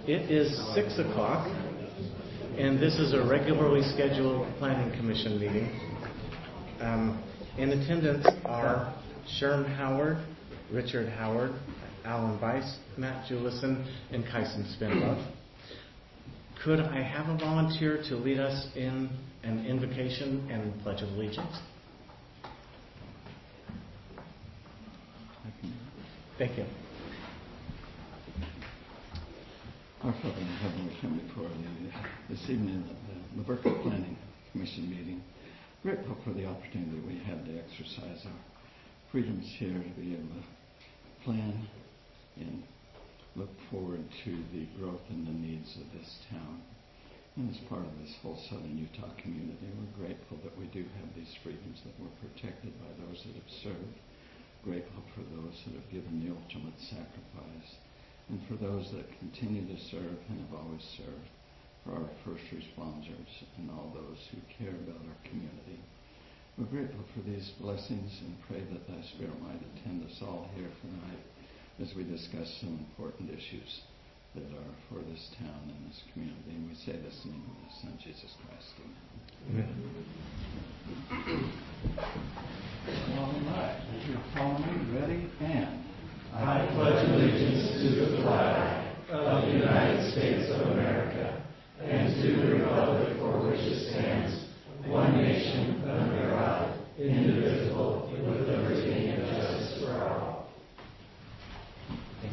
It is 6 o'clock, and this is a regularly scheduled Planning Commission meeting. In attendance are Sherm Howard, Richard Howard, Alan Weiss, Matt Jewison, and Kyson Spindlove. Could I have a volunteer to lead us in an invocation and pledge of allegiance? Thank you. Our Father in heaven, we come before you this evening at the Berkeley Planning Commission meeting, grateful for the opportunity we have to exercise our freedoms here, to be able to plan and look forward to the growth and the needs of this town. And as part of this whole Southern Utah community, we're grateful that we do have these freedoms, that we're protected by those that have served, grateful for those that have given the ultimate sacrifice, and for those that continue to serve and have always served, for our first responders and all those who care about our community. We're grateful for these blessings and pray that thy Spirit might attend us all here tonight as we discuss some important issues that are for this town and this community. And we say this in the name of the Son, Jesus Christ. Amen. All right. If you follow me, ready, and I pledge allegiance to the flag of the United States of America and to the republic for which it stands, one nation, under God, indivisible, with liberty and justice for all. Thank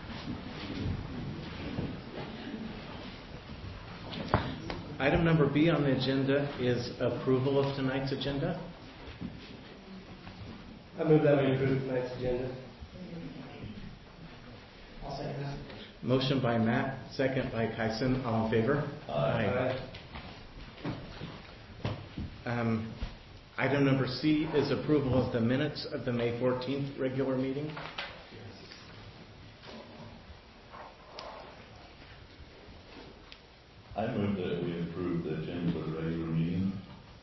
you. Item number B on the agenda is approval of tonight's agenda. I move that we approve tonight's agenda. I'll second that. Motion by Matt, second by Kyson. All in favor? Aye. Item number C is approval of the minutes of the May 14th regular meeting. I move that we approve the agenda for the regular meeting.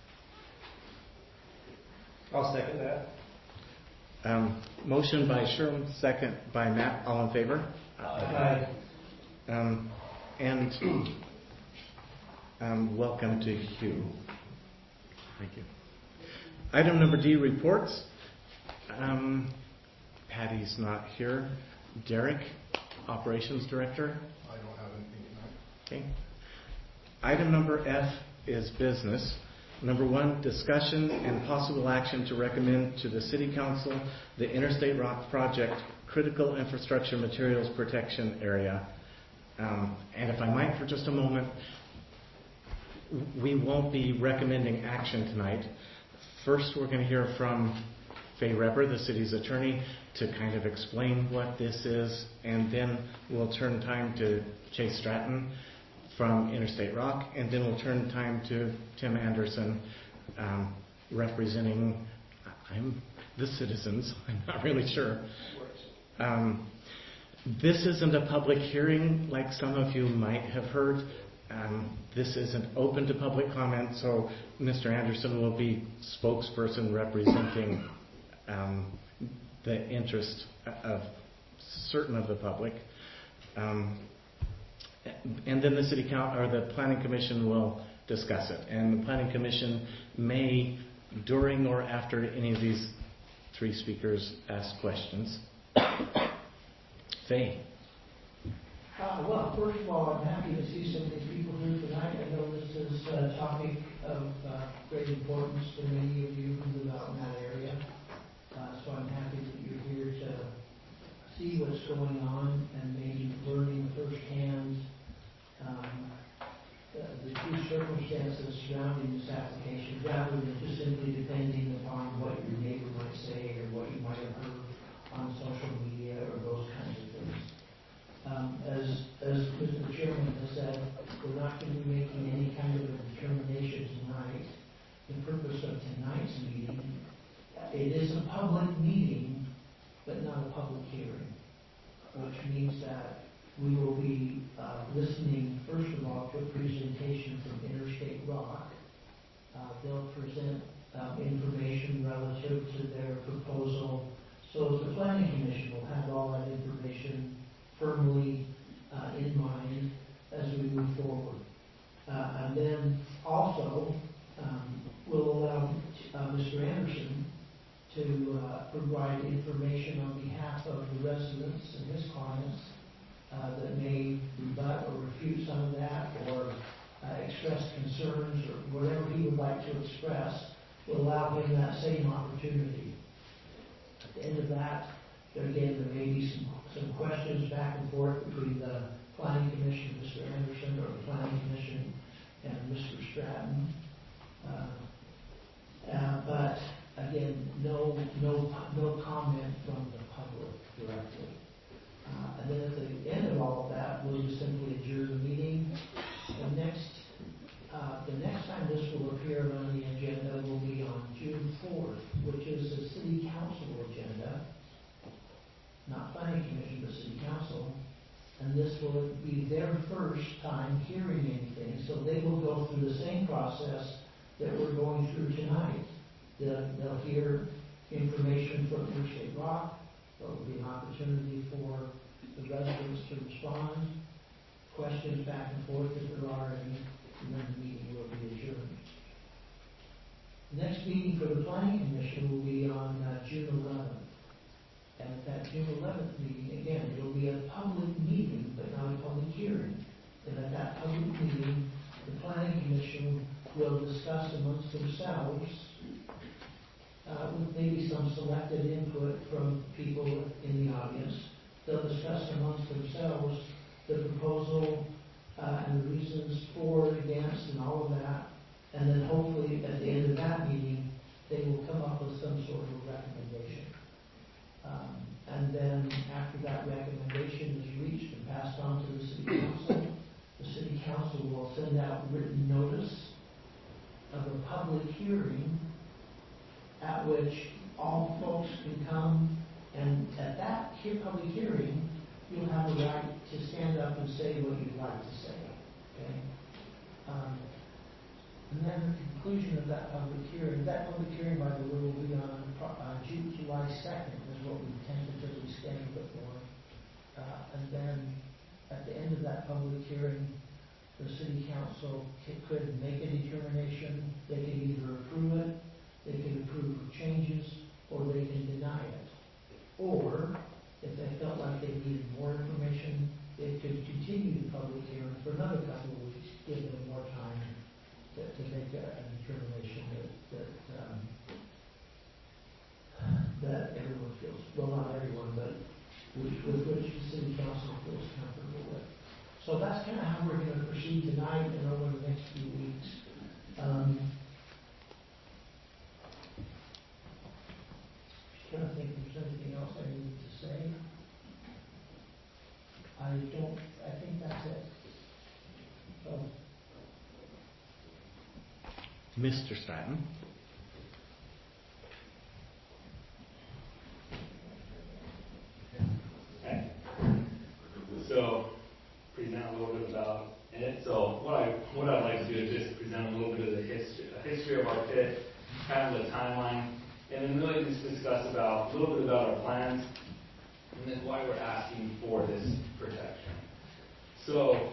I'll second that. Motion by Sherm, second by Matt. All in favor? Aye. And welcome to Hugh. Thank you. Item number D, reports. Patty's not here. Derek, Operations Director. I don't have anything tonight. Okay. Item number F is business. Number 1, discussion and possible action to recommend to the City Council the Interstate Rock Project Critical Infrastructure Materials Protection Area. And if I might for just a moment, we won't be recommending action tonight. First, we're going to hear from Faye Reber, the city's attorney, to kind of explain what this is, and then we'll turn time to Chase Stratton from Interstate Rock, and then we'll turn time to Tim Anderson, representing the citizens. I'm not really sure. This isn't a public hearing like some of you might have heard. This isn't open to public comment, so Mr. Anderson will be spokesperson representing the interest of certain of the public. And then the City Council or the Planning Commission will discuss it. And the Planning Commission may, during or after any of these 3 speakers, ask questions. Faye. Well, first of all, I'm happy to see some of these people here tonight. I know this is a topic of great importance to many of you who live out in that area. So I'm happy that you're here to see what's going on and maybe learning firsthand the true circumstances surrounding this application, rather than just simply depending upon what your neighbor might say or what you might have heard on social media or those kinds of things. As Mr. Chairman has said, we're not going to be making any kind of a determination tonight. The purpose of tonight's meeting, it is a public meeting, but not a public hearing, which means that we will be listening, first of all, to a presentation from Interstate Rock. They'll present information relative to their proposal, so the Planning Commission will have all that information firmly in mind as we move forward. And then also, we'll allow Mr. Anderson to provide information on behalf of the residents and his clients that may rebut or refute some of that, or express concerns, or whatever he would like to express. We'll allow him that same opportunity. At the end of that, again, there may be some questions back and forth between the Planning Commission, Mr. Anderson, or the Planning Commission and Mr. Stratton. But again, no comment from the public directly. And then at the end of all of that, we'll just simply adjourn the meeting. The next time this will appear on the agenda will be on June 4th, which is the City Council agenda. Not Planning Commission, but City Council. And this will be their first time hearing anything, so they will go through the same process that we're going through tonight. They'll hear information from Interstate Rock. There will be an opportunity for the residents to respond, questions back and forth if there are any, and then the meeting will be adjourned. The next meeting for the Planning Commission will be on June 11th. And at that June 11th meeting, again, it will be a public meeting, but not a public hearing. And at that public meeting, the Planning Commission will discuss amongst themselves, with maybe some selected input from people in the audience. They'll discuss amongst themselves the proposal and the reasons for and against and all of that. And then hopefully at the end of that meeting, they will come up with some sort of recommendation. And then after that recommendation is reached and passed on to the City Council, the City Council will send out written notice of a public hearing at which all folks can come, and at that public hearing, you'll have the right to stand up and say what you'd like to say. Okay? And then the conclusion of that public hearing, by the way, will be on July 2nd, is what we've tentatively scheduled it for. And then at the end of that public hearing, the City Council could make a determination. They could either approve it, they could approve of changes, or they can deny it. Or, if they felt like they needed more information, they could continue the public hearing for another couple of weeks, give them more time to make a determination that everyone feels, well, not everyone, but with which the City Council feels comfortable with. So that's kind of how we're going to proceed tonight and over the next few weeks. Trying to think if there's anything else I needed to say. I think that's it. So. Mr. Stratton. Okay. So, present a little bit about it. So, what I'd like to do is just present a little bit of the history of our pit, kind of the timeline, and then really just discuss a little bit about our plans, and then why we're asking for this protection. So,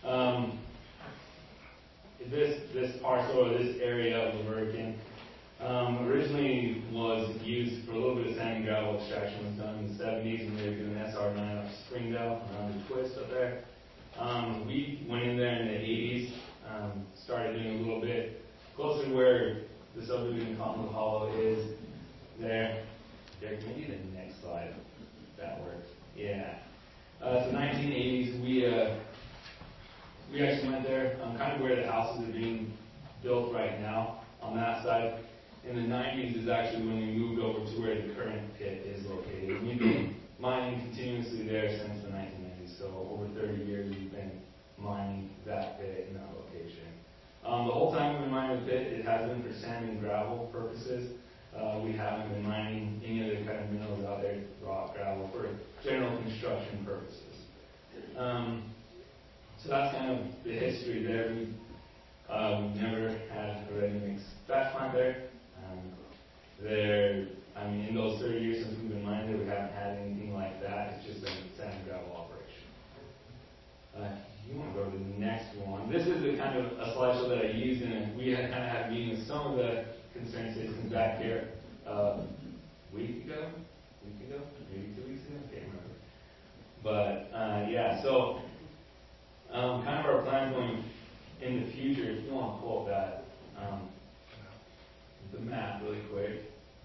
this parcel or this area of the American originally was used for a little bit of sand and gravel extraction. Was done in the 70s when they were doing SR9 up Springdale around the twist up there. We went in there in the 80s, started doing a little bit closer to where the subdivision Continental Hollow is there. Derek, maybe the next slide, if that works. Yeah. So 1980s, we actually went there, kind of where the houses are being built right now on that side. In the 90s is actually when we moved over to where the current pit is located. We've been mining continuously there since the 1990s, so over 30 years we've been mining that pit in that location. The whole time we've been mining the pit, it has been for sand and gravel purposes. We haven't been mining any other kind of minerals out there, rock, gravel, for general construction purposes. So that's kind of the history there. We've never had a ready-mix fat plant there. In those 30 years since we've been mining there, we haven't had anything like that. It's just a sand and gravel operation. kind of a slideshow that I used, and we had kind of had a meeting with some of the concerned citizens back here week ago, maybe 2 weeks ago, I can't remember. But yeah, so kind of our plan going in the future, if you want to pull up that the map really quick.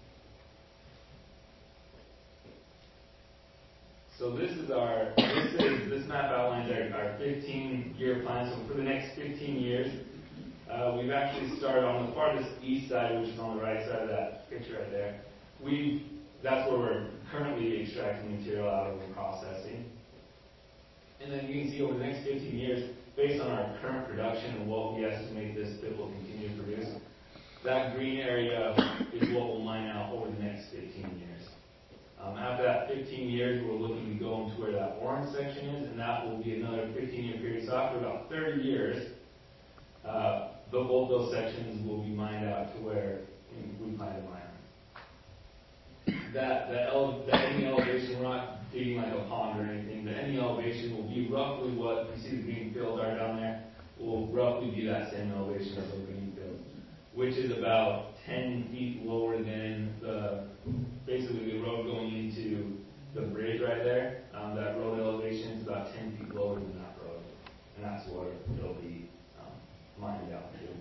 So this map outlines our 15-year plan. So for the next 15 years, we've actually started on the farthest east side, which is on the right side of that picture right there. That's where we're currently extracting material out of and processing. And then you can see over the next 15 years, based on our current production and what we estimate this pit will continue to produce, that green area is what we'll mine out over the next 15 years. After that 15 years, we're looking to go into where that orange section is, and that will be another 15-year period. So after about 30 years, both those sections will be mined out to where we plan to mine them. The ending elevation, we're not digging like a pond or anything. The ending elevation will be roughly what you see the green fields are down there. Will roughly be that same elevation as the green fields, which is about 10 feet lower than basically the road going into the bridge right there. That road elevation is about 10 feet lower than that road, and that's where it'll be mined out to.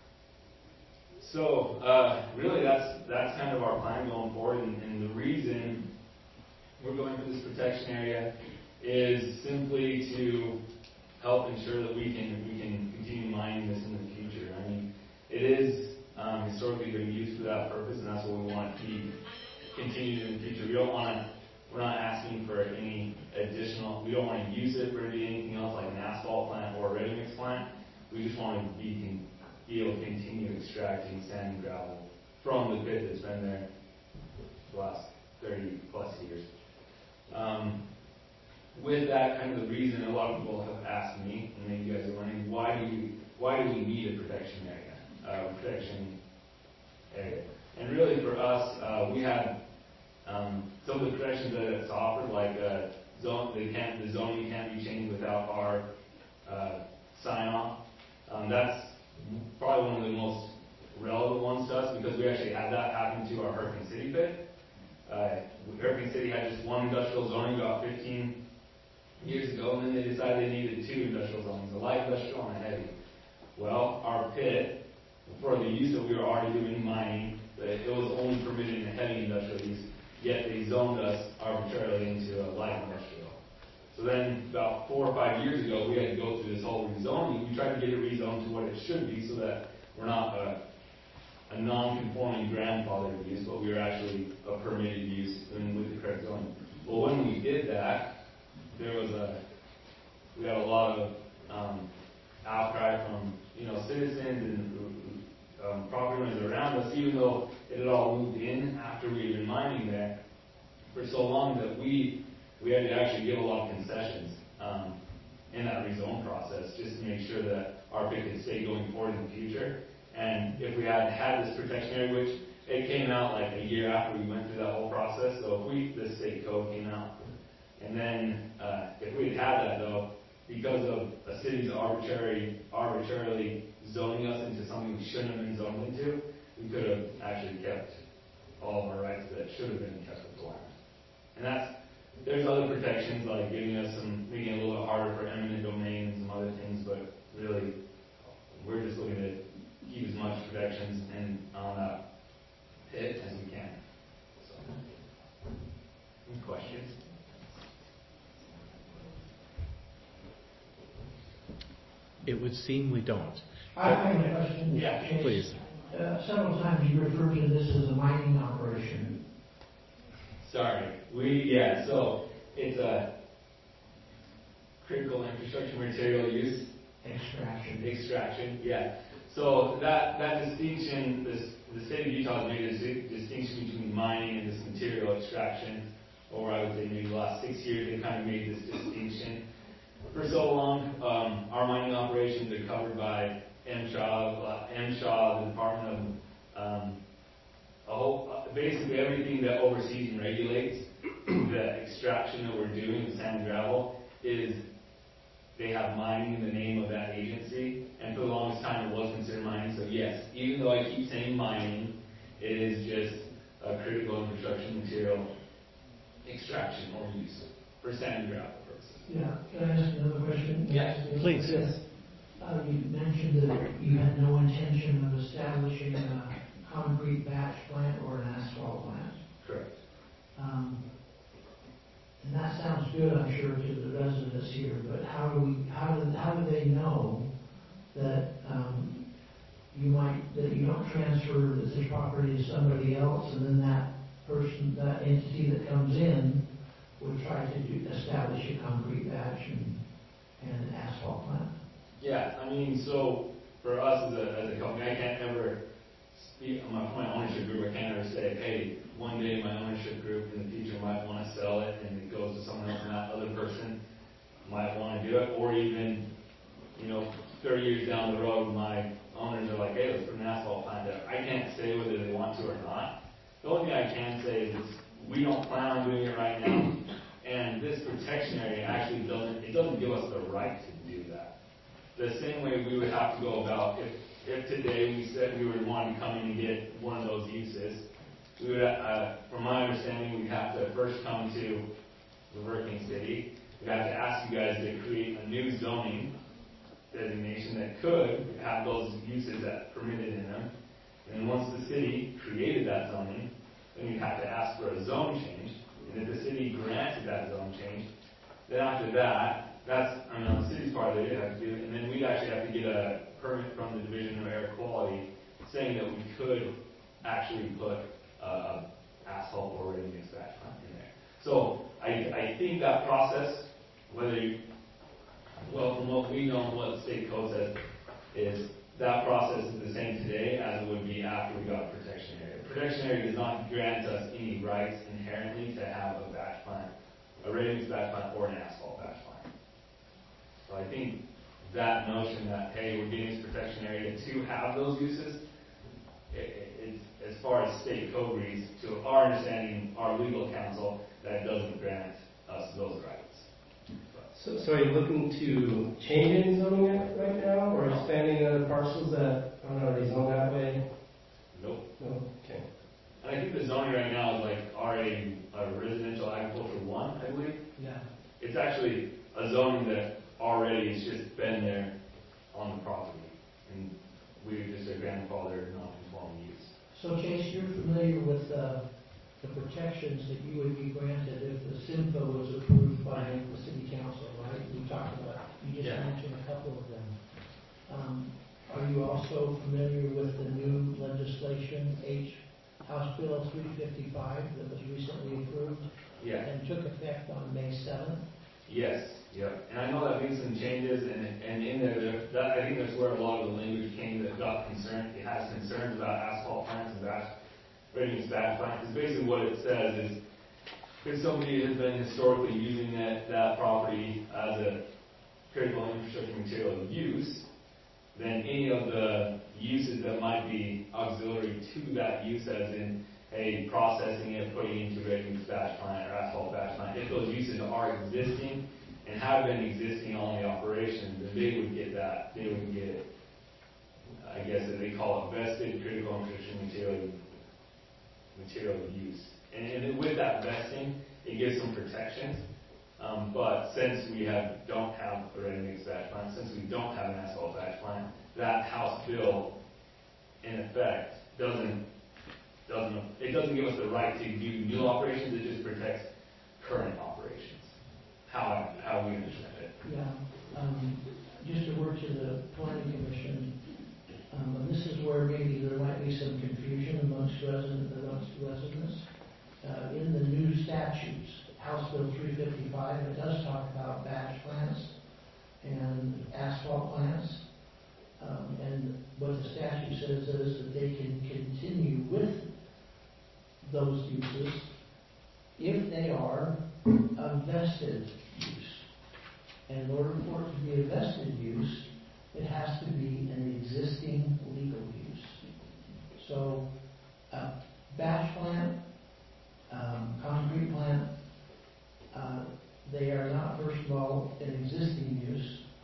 So really, that's kind of our plan going forward, and the reason we're going for this protection area is simply to help ensure that we can continue mining this in the future. I mean, it is historically been used for that purpose, and that's what we want to keep continued in the future. We're not asking for any additional. We don't want to use it for anything else like an asphalt plant or a ready mix plant. We just want to be able to continue extracting sand and gravel from the pit that's been there the last 30 plus years. With that, kind of the reason a lot of people have asked me, and maybe you guys are wondering, why do we need a protection area? And really for us, we had some of the protections that it's offered, like the zoning can't be changed without our sign off. That's probably one of the most relevant ones to us, because we actually had that happen to our Hurricane City pit. Hurricane City had just one industrial zoning about 15 years ago, and then they decided they needed 2 industrial zonings, a light industrial and a heavy. Well, our pit, for the use that we were already doing mining, it was only permitted in a heavy industrial use, yet they zoned us arbitrarily into a light industrial. So then, about 4 or 5 years ago, we had to go through this whole rezoning. We tried to get it rezoned to what it should be, so that we're not a non-conforming grandfathered use, but we were actually a permitted use and with the correct zoning. Well, when we did that, we had a lot of outcry from citizens and property owners around us, even though it had all moved in after we had been mining there for so long, that we had to actually give a lot of concessions in that rezone process, just to make sure that our pit could stay going forward in the future. And if we had had this protection area, which it came out like a year after we went through that whole process, so the state code came out, and then if we had had that though, because of a city's arbitrarily zoning us into something we shouldn't have been zoned into, we could have actually kept all of our rights that should have been kept with the land. And there's other protections, like making it a little bit harder for eminent domain and some other things, but really, we're just looking to keep as much protections on that pit as we can. So, any questions? It would seem we don't. I have a question. Yeah, Chase. Please. Several times you referred to this as a mining operation. Sorry. So it's a critical infrastructure material use. Extraction, yeah. So that distinction, the state of Utah has made a distinction between mining and this material extraction. Or I would say maybe the last 6 years they kind of made this distinction. For so long, our mining operations are covered by MSHA, the Department of basically everything that oversees and regulates the extraction that we're doing, the sand and gravel, is they have mining in the name of that agency, and for the longest time it was considered mining. So yes, even though I keep saying mining, it is just a critical infrastructure material extraction or use for sand and gravel purposes. Yeah, can I ask another question? Yeah, please. Yes. You mentioned that you had no intention of establishing a concrete batch plant or an asphalt plant. Correct. And that sounds good, I'm sure, to the residents here, but how do they know that that you don't transfer this property to somebody else, and then that entity that comes in would try to establish a concrete batch and an asphalt plant? Yeah, I mean, so for us as a company, I can't ever speak for my ownership group. I can't ever say, hey, one day my ownership group in the future might want to sell it and it goes to someone else, and that other person might want to do it, or even, 30 years down the road, my owners are like, hey, let's put an asphalt plant there. I can't say whether they want to or not. The only thing I can say is we don't plan on doing it right now, and this protection area actually doesn't give us the right to do that. The same way we would have to go about if today we said we were wanting to come in and get one of those uses, we would, from my understanding, we'd have to first come to the working city. We'd have to ask you guys to create a new zoning designation that could have those uses that permitted in them. And once the city created that zoning, then you'd have to ask for a zone change. And if the city granted that zone change, then after that, on the city's part, they did have to do it. And then we'd actually have to get a permit from the Division of Air Quality saying that we could actually put asphalt or ready-mix batch plant in there. So I think that process, from what we know and what the state code says, is that process is the same today as it would be after we got a protection area. Protection area does not grant us any rights inherently to have a batch plant, a ready-mix batch plant, or an asphalt batch plant. So I think that notion that, hey, we're getting this protection area to have those uses, it's, as far as state code reads, to our understanding, our legal counsel, that doesn't grant us those rights. So are you looking to change any zoning right now, or expanding other parcels that are already zoned that way? Nope. No? Okay. And I think the zoning right now is like a residential agriculture 1, I believe. Yeah. It's actually a zoning that already has just been there on the property, and we just a grandfather non-conforming use. So Chase, you're familiar with the protections that you would be granted if the SIMPO was approved by the city council, right? We talked about, you just mentioned a couple of them. Are you also familiar with the new legislation, House Bill 355, that was recently approved? Yeah. And took effect on May 7th? Yes. Yep. And I know that made some changes, and in there, I think that's where a lot of the language came that got concerned. It has concerns about asphalt plants and ready-mix batch plant. Because basically what it says is, if somebody has been historically using that property as a critical infrastructure material use, then any of the uses that might be auxiliary to that use, as in, hey, processing it, putting it into ready-mix batch plant or asphalt batch plant, if those uses are existing and have been existing on the operation, then they would get that. They would get, I guess, as they call it, vested critical infrastructure material use. And with that vesting, it gives some protections. But since we don't have a ready-mix batch plant, since we don't have an asphalt batch plant, that House bill, in effect, doesn't give us the right to do new operations. It just protects current operations. How we understand it. Yeah. Just to work to the planning commission, and this is where maybe there might be some confusion amongst residents. In the new statutes, House Bill 355, it does talk about batch plants and asphalt plants. And what the statute says is that they can continue with those uses if they are a vested use. And in order for it to be a vested use, it has to be an existing legal use. So, batch plant, concrete plant, they are not, first of all, an existing use.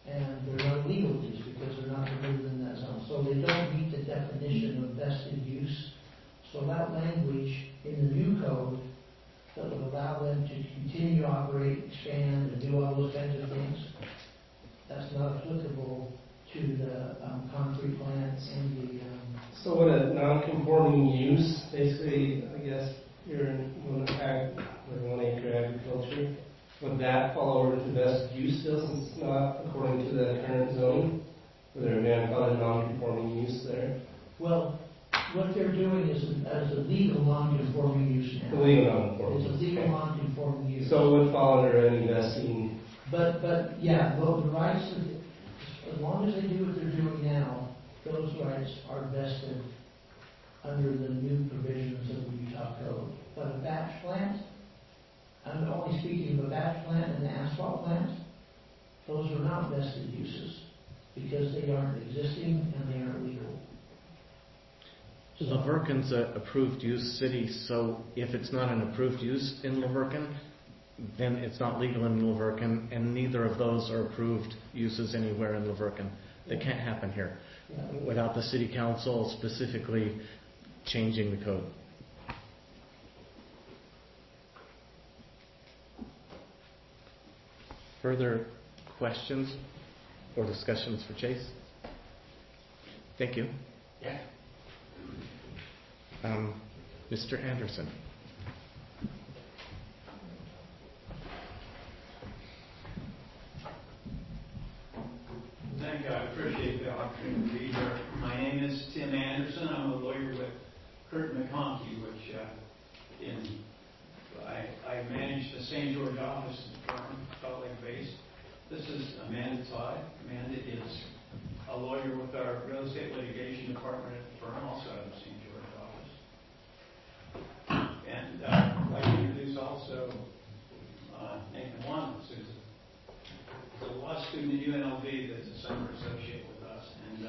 and they're not legal use because they're not permitted in that zone. So they don't meet the definition of vested use. So that language in the new code that would allow them to continue to operate, expand, and do all those kinds of things, that's not applicable to the concrete plants and the So what a non-conforming use, basically, I guess, you're in one acre agriculture, would that fall over to vested use still, since it's not according to the current zoning? Would there have been a non-conforming use there? well, what they're doing is as a legal non-conforming use now. Legal non-conforming. It's a legal non-conforming use. So it would fall under any vesting. But yeah, well, the rights, as long as they do what they're doing now, those rights are vested under the new provisions of the Utah Code. But a batch plant, I'm only speaking of a batch plant and an asphalt plant, those are not vested uses because they aren't existing and they aren't legal. La Verkin's an approved use city, so if it's not an approved use in La Verkin, then it's not legal in La Verkin, and neither of those are approved uses anywhere in La Verkin. They can't happen here without the city council specifically changing the code. Further questions or discussions for Chase? Thank you. Yeah. Mr. Anderson. Thank you. I appreciate the opportunity to be here. My name is Tim Anderson. I'm a lawyer with Kurt McConkey, which I manage the St. George office in the firm, Salt Lake based. This is Amanda Todd. Amanda is a lawyer with our real estate litigation department at the firm, also out of the St. George office. And I'd like to introduce also Nathan Wanlitz, who's a law student at UNLV that's a summer associate with us.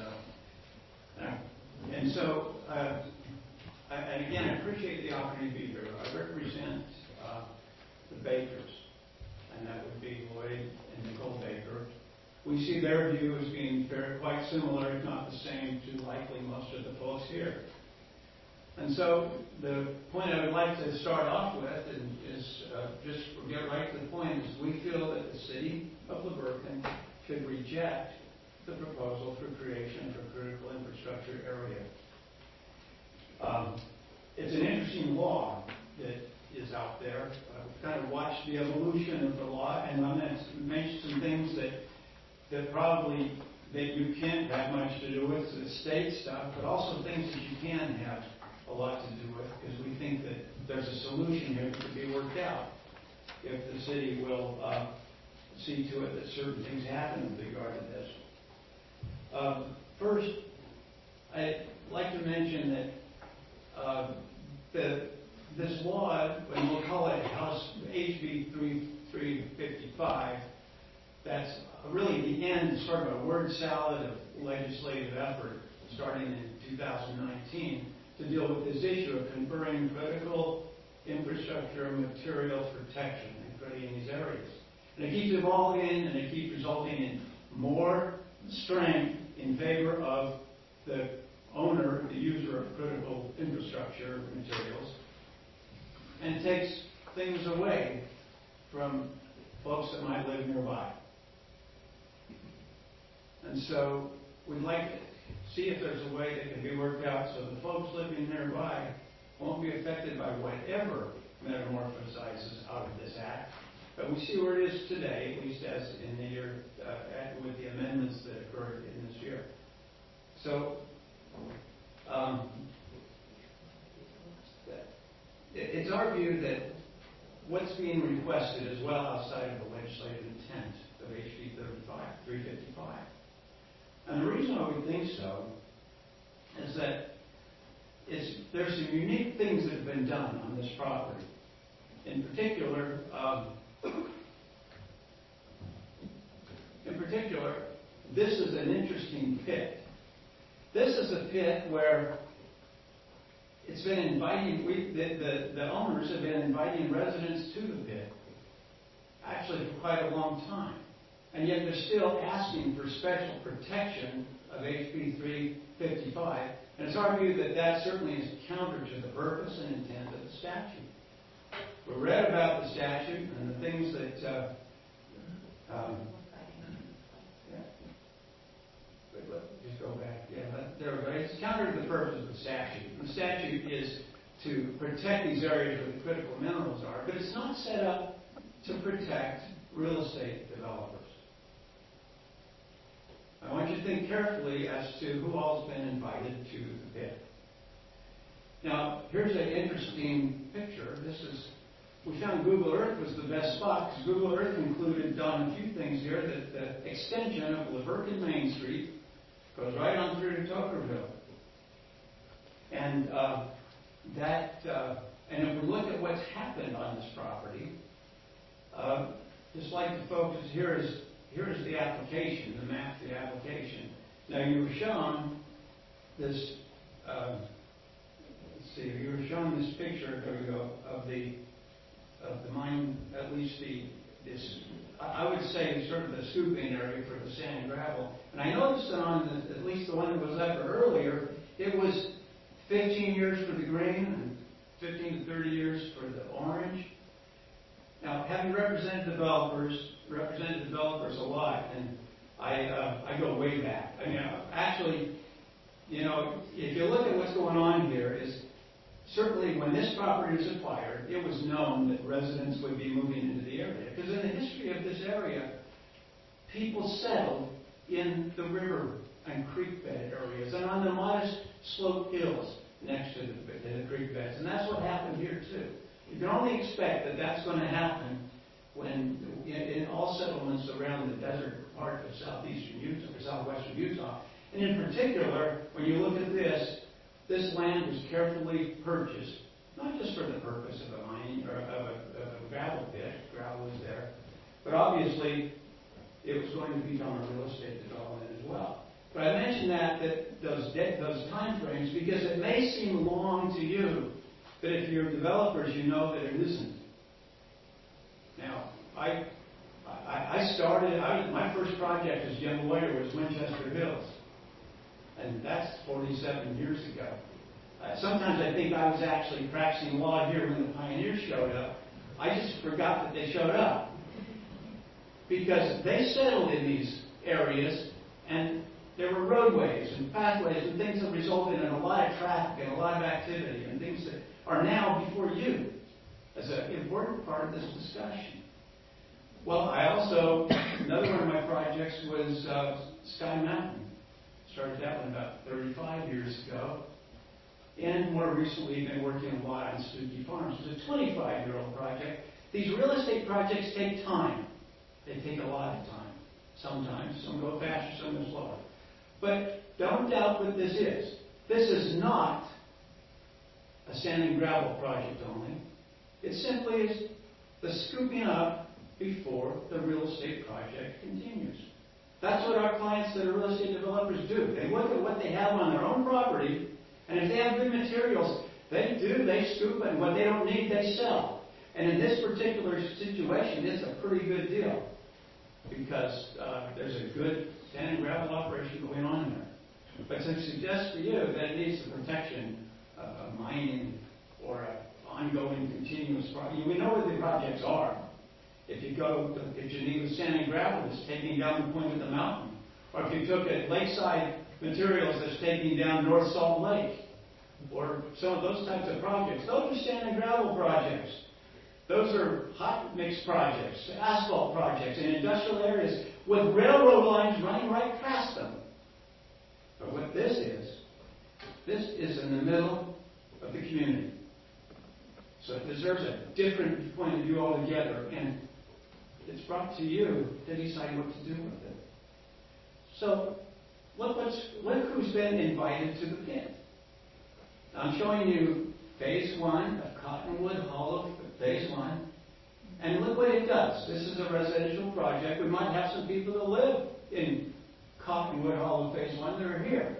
And so, and again, I appreciate the opportunity to be here. I represent the Bakers, and that would be Lloyd and Nicole Baker. We see their view as being quite similar, if not the same, to likely most of the folks here. And so the point I would like to start off with is just get right to the point, is we feel that the city of La Verkin should reject the proposal for creation of a critical infrastructure area. It's an interesting law that is out there. We've kind of watched the evolution of the law, and I'm going to mention some things that probably that you can't have much to do with, the state stuff, but also things that you can have a lot to do with, because we think that there's a solution here that could be worked out if the city will see to it that certain things happen with regard to this. First, I'd like to mention that this law, and we'll call it House HB 355, that's really the end, sort of a word salad of legislative effort starting in 2019 to deal with this issue of conferring critical infrastructure material protection and creating these areas. And it keeps evolving, and it keeps resulting in more strength in favor of the owner, the user of critical infrastructure materials, and it takes things away from folks that might live nearby. And so we'd like to see if there's a way that can be worked out so the folks living nearby won't be affected by whatever metamorphosizes out of this act. But we see where it is today, at least as in the year, with the amendments that occurred in this year. So, it's our view that what's being requested is well outside of the legislative intent of HB 355. And the reason why we think so is that there's some unique things that have been done on this property. In particular, this is an interesting pit. This is a pit where it's been inviting, the owners have been inviting residents to the pit, actually for quite a long time. and yet they're still asking for special protection of HB 355. And it's our view that that certainly is counter to the purpose and intent of the statute. We read about the statute and the things that just go back. There we go. It's counter to the purpose of the statute. The statute is to protect these areas where the critical minerals are, but it's not set up to protect real estate developers. I want you to think carefully as to who all has been invited to the pit. Now, here's an interesting picture. We found Google Earth was the best spot because Google Earth included on a few things here that the extension of Laverton Main Street goes right on through to Tokerville. And and if we look at what's happened on this property, just like the focus here is the application, the map, the application. Now you were shown this. You were shown this picture. There we go of the mine. At least this. I would say sort of the scooping area for the sand and gravel. And I noticed that on at least the one that was up earlier, it was 15 years for the green and 15 to 30 years for the orange. Now, having represented developers a lot, and I go way back. I mean, actually, if you look at what's going on here, is certainly when this property was acquired, it was known that residents would be moving into the area. Because in the history of this area, people settled in the river and creek bed areas and on the modest slope hills next to the creek beds. And that's what happened here, too. You can only expect that that's going to happen when in all settlements around the desert part of southeastern Utah or southwestern Utah. And in particular, when you look at this land was carefully purchased, not just for the purpose of a mining or of a gravel pit. Gravel was there, but obviously it was going to become a real estate development as well. But I mention those time frames because it may seem long to you, but if you're developers, you know that it isn't. Now, my first project as Jim Lawyer was Winchester Hills. And that's 47 years ago. Sometimes I think I was actually practicing law here when the pioneers showed up. I just forgot that they showed up. Because they settled in these areas, and there were roadways and pathways and things that resulted in a lot of traffic and a lot of activity and things that are now before you as an important part of this discussion. Well, another one of my projects was Sky Mountain. Started that one about 35 years ago. And more recently, been working a lot on Stookie Farms. It's a 25-year-old project. These real estate projects take time. They take a lot of time. Sometimes. Some go faster, some go slower. But don't doubt what this is. This is not a sand and gravel project only. It simply is the scooping up before the real estate project continues. That's what our clients that are real estate developers do. They look at what they have on their own property, and if they have good materials, they scoop it, and what they don't need, they sell. And in this particular situation, it's a pretty good deal because there's a good sand and gravel operation going on there. But to suggest to you that it needs the protection of mining or an ongoing continuous project, we know what the projects are. If you go to Geneva Sand and Gravel that's taking down the point of the mountain, or if you took a Lakeside Materials that's taking down North Salt Lake, or some of those types of projects, those are sand and gravel projects. Those are hot mix projects, asphalt projects in industrial areas with railroad lines running right past them. But what this is in the middle of the community. So it deserves a different point of view altogether, and it's brought to you to decide what to do with it. So look who's been invited to the pit. Now, I'm showing you phase 1 of Cottonwood Hollow, phase 1, and look what it does. This is a residential project. We might have some people that live in Cottonwood Hollow phase 1 that are here.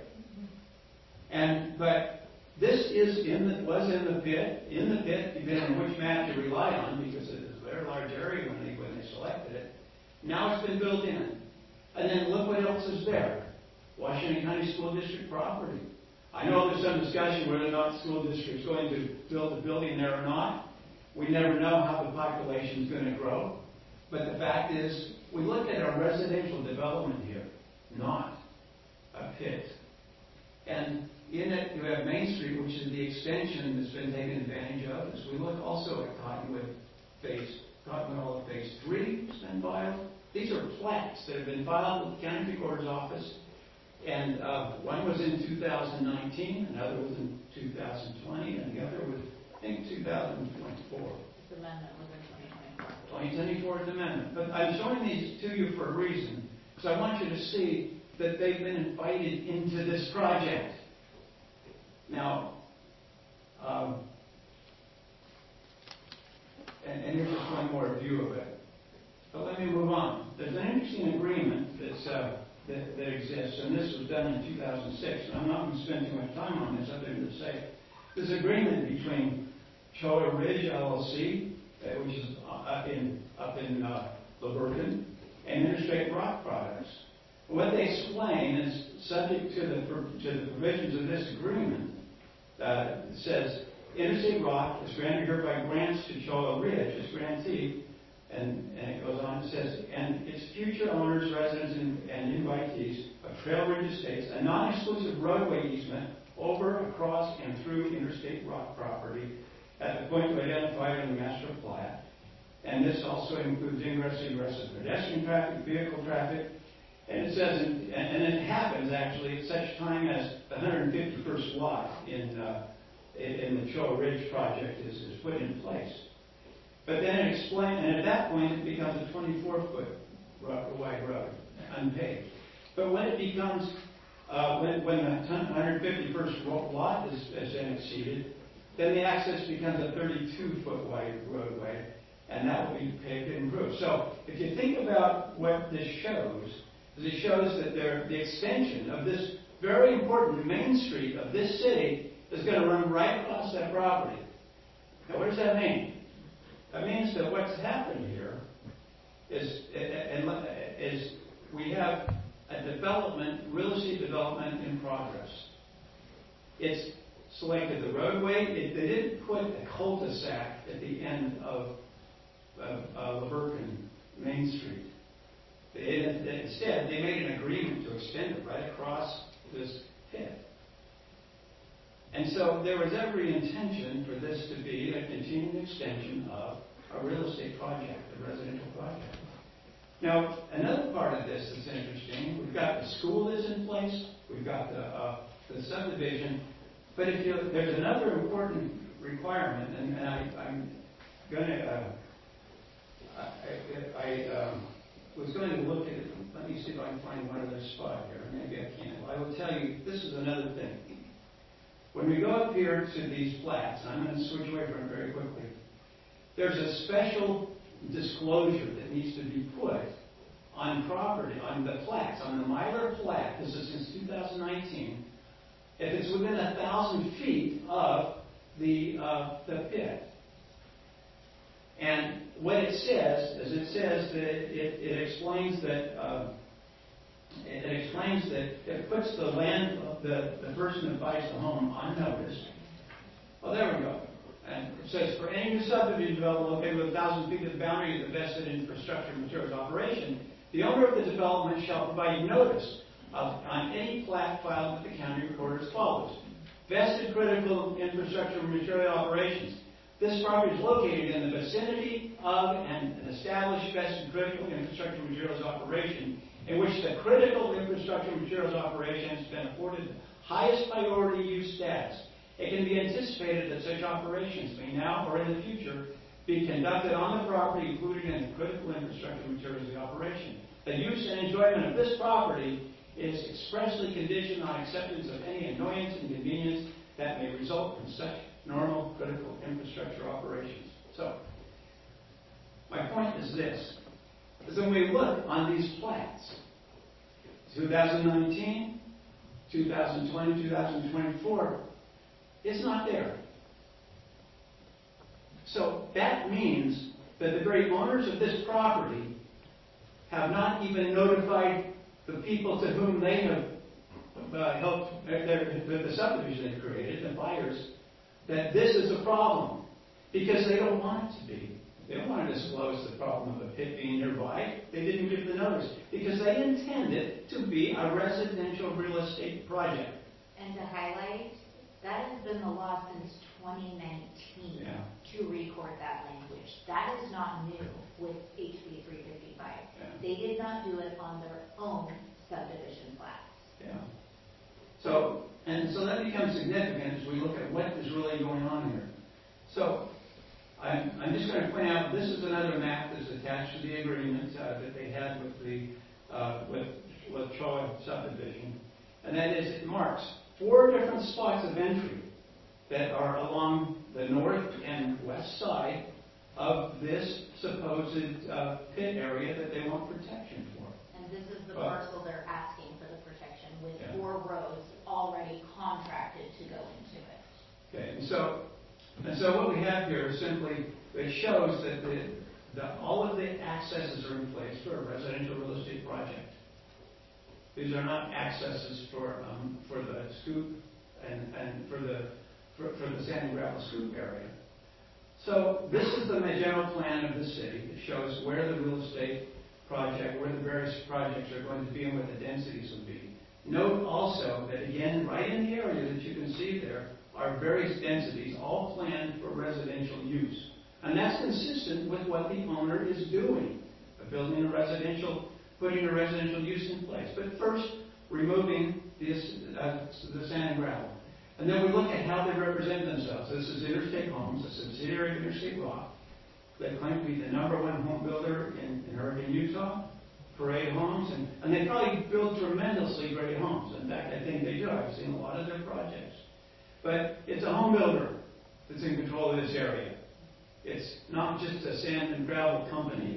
But this was in the pit, depending on which map you rely on, because it is a very large area when they selected it. Now it's been built in. And then look what else is there. Washington County School District property. I know there's some discussion whether or not the school district's going to build a building there or not. We never know how the population is going to grow. But the fact is, we look at our residential development here, not a pit. And in it, you have Main Street, which is the extension that's been taken advantage of. As we look also at Cottonwood Phase 3 has been filed. These are plats that have been filed with the County Recorder's Office. And one was in 2019, another was in 2020, and the other was, I think, 2024. This amendment was in 2024 is the amendment. But I'm showing these to you for a reason, because I want you to see that they've been invited into this project. Now, and here's just one more view of it. But let me move on. There's an interesting agreement that exists, and this was done in 2006. And I'm not going to spend too much time on this other than to say this agreement between Cholla Ridge LLC, which is up in Laburton, and Interstate Rock Products. What they explain is subject to the provisions of this agreement. It says Interstate Rock is granted hereby grants to Cholla Ridge as grantee, and it goes on. It says, and its future owners, residents, and invitees of Trail Ridge Estates, a non-exclusive roadway easement over, across, and through Interstate Rock property at the point identified in the master plat. And this also includes ingress, egress of pedestrian traffic, vehicle traffic. And it says, and it happens actually at such time as the 151st lot in the Cholla Ridge project is put in place. But then it explains, and at that point it becomes a 24-foot wide road, unpaved. But when it becomes, when the 151st lot is then exceeded, then the access becomes a 32-foot wide roadway, and that will be paved and improved. So if you think about what this shows, it shows that the extension of this very important main street of this city is going to run right across that property. Now, what does that mean? That means that what's happened here is we have a development, real estate development in progress. It's selected the roadway. They didn't put a cul-de-sac at the end of Laburton Main Street. Instead, they made an agreement to extend it right across this pit. And so there was every intention for this to be a continued extension of a real estate project, a residential project. Now, another part of this that's interesting, we've got the school is in place, we've got the subdivision, but there's another important requirement, and I'm going to, I was going to look at it. Let me see if I can find one other spot here. Maybe I can't. I will tell you, this is another thing. When we go up here to these flats, I'm going to switch away from it very quickly. There's a special disclosure that needs to be put on property, on the flats, on the Myler plat. This is since 2019. If it's within 1,000 feet of the pit. And what it says is it explains that it puts the land of the person that buys the home on notice. Well, there we go. And it says, for any new subdivision development located within 1,000 feet of the boundary of the vested infrastructure materials operation, the owner of the development shall provide notice on any plat filed with the county recorder as follows. Vested critical infrastructure material operations. This property is located in the vicinity of an established vested critical infrastructure materials operation in which the critical infrastructure materials operation has been afforded the highest priority use status. It can be anticipated that such operations may now or in the future be conducted on the property included in the critical infrastructure materials of the operation. The use and enjoyment of this property is expressly conditioned on acceptance of any annoyance and inconvenience that may result from such normal critical infrastructure operations. So, my point is this, is when we look on these plats, 2019, 2020, 2024, it's not there. So that means that the very owners of this property have not even notified the people to whom they have helped the subdivision they created, the buyers, that this is a problem, because they don't want it to be. They don't want to disclose the problem of a pit being nearby. They didn't give the notice because they intend it to be a residential real estate project. And to highlight, that has been the law since 2019 to record that language. That is not new with HB 355. They did not do it on their own subdivision plats. So that becomes significant as we look at what is really going on here. So I'm just going to point out, this is another map that's attached to the agreement that they had with the with Troy subdivision, and that is it marks 4 different spots of entry that are along the north and west side of this supposed pit area that they want protection for. And this is the parcel they're asking for the protection with 4 roads already contracted to go into it. Okay, and so what we have here is simply, it shows that all of the accesses are in place for a residential real estate project. These are not accesses for the scoop and for the sand and gravel scoop area. So this is the general plan of the city. It shows where the real estate project, where the various projects are going to be and what the densities will be. Note also that, again, right in the area that you can see there are various densities, all planned for residential use. And that's consistent with what the owner is doing, putting a residential use in place. But first, removing the sand and gravel. And then we look at how they represent themselves. This is Interstate Homes, a subsidiary of Interstate Rock. They claim to be the #1 home builder in Hurricane, Utah, Parade Homes, and they probably build tremendously great homes. In fact, I think they do. I've seen a lot of their projects. But it's a home builder that's in control of this area. It's not just a sand and gravel company.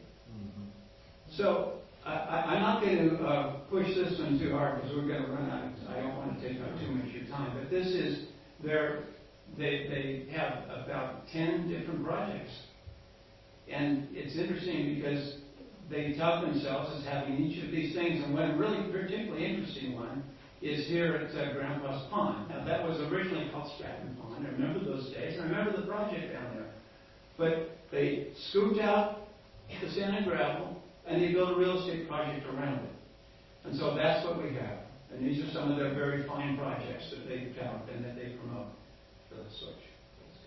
So I'm not going to push this one too hard because we're going to run out. I don't want to take up too much of your time. But this is they have about 10 different projects. And it's interesting because they tout themselves as having each of these things. And one really particularly interesting one is here at Grandpa's Pond. Now, that was originally called Stratton Pond. I remember those days. I remember the project down there. But they scooped out the sand and gravel, and they built a real estate project around it. And so that's what we have. And these are some of their very fine projects that they tout and that they promote. For the switch. Let's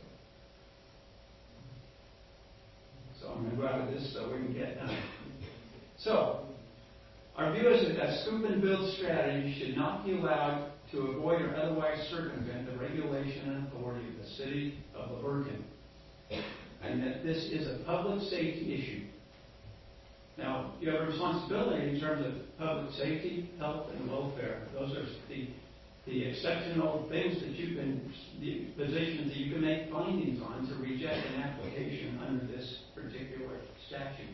go. So I'm going to go out of this so we can get done. So, our view is that a scoop and build strategy should not be allowed to avoid or otherwise circumvent the regulation and authority of the city of La Verkin, and that this is a public safety issue. Now, you have a responsibility in terms of public safety, health, and welfare. Those are the exceptional things that the positions that you can make findings on to reject an application under this particular statute.